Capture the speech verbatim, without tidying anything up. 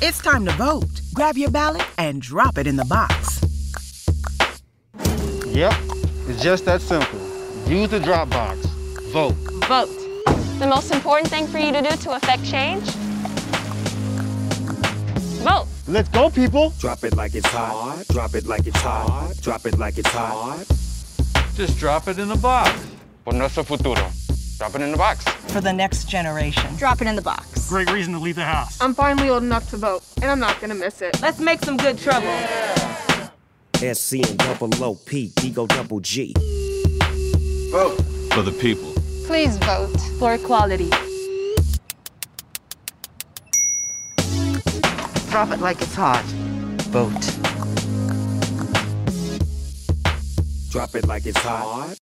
It's time to vote. Grab your ballot and drop it in the box. Yep, it's just that simple. Use the drop box. Vote. Vote. The most important thing for you to do to affect change? Vote. Let's go, people. Drop it like it's hot. Drop it like it's hot. Drop it like it's hot. Just drop it in the box. Por nuestro futuro. Drop it in the box. For the next generation. Drop it in the box. Great reason to leave the house. I'm finally old enough to vote, and I'm not gonna miss it. Let's make some good trouble. S C and double O P, Ego double G. Vote. For the people. Please vote for equality. Drop it like it's hot. Vote. Drop it like it's hot.